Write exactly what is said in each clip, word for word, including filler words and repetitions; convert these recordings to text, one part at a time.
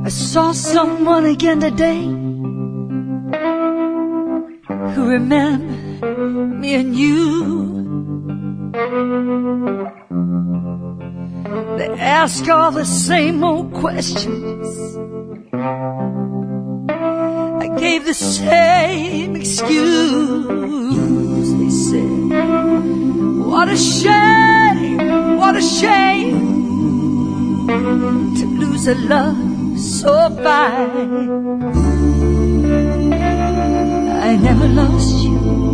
I saw someone again today who remembered me and you. They ask all the same old questions. I gave the same excuse. They said, what a shame, what a shame to lose a love so fine. I never lost you.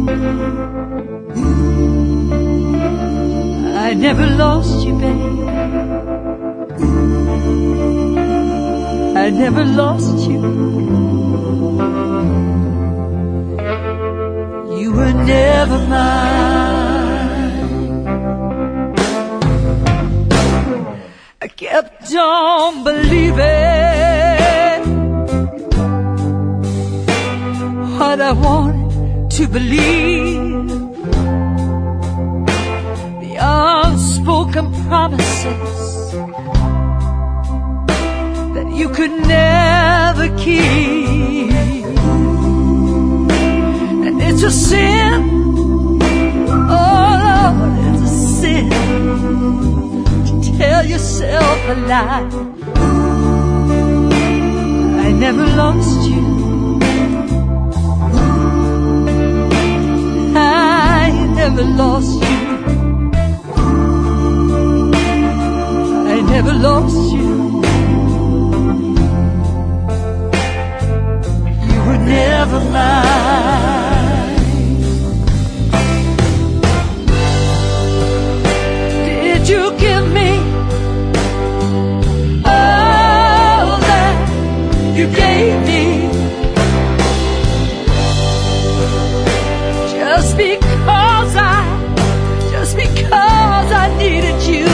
I never lost you, babe. I never lost you. You were never mine. I kept on believing what I wanted to believe. The unspoken promises that you could never keep. And it's a sin, oh Lord, it's a sin to tell yourself a lie. I never lost you. I never lost you. I never lost you. You were never mine. Did you give me all that you gave me? Just because I, just because I needed you.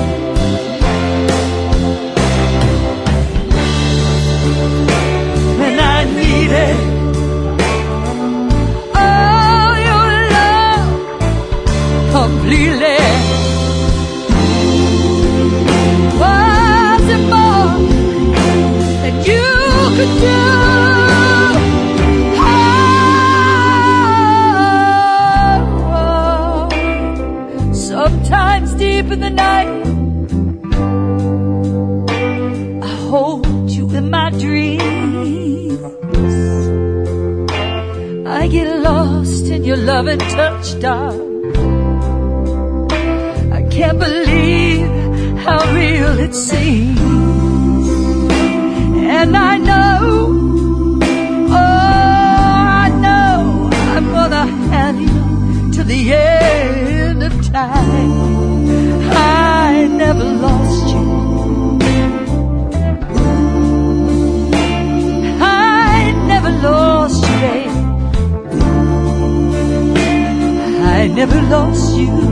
And I needed all your love completely. Was it more than you could do? Sometimes deep in the night, I hold you in my dreams. I get lost in your loving touch, darling. I can't believe how real it seems. And I know, oh, I know I'm gonna have you to the end of time. I never lost you. I never lost you, babe. I never lost you.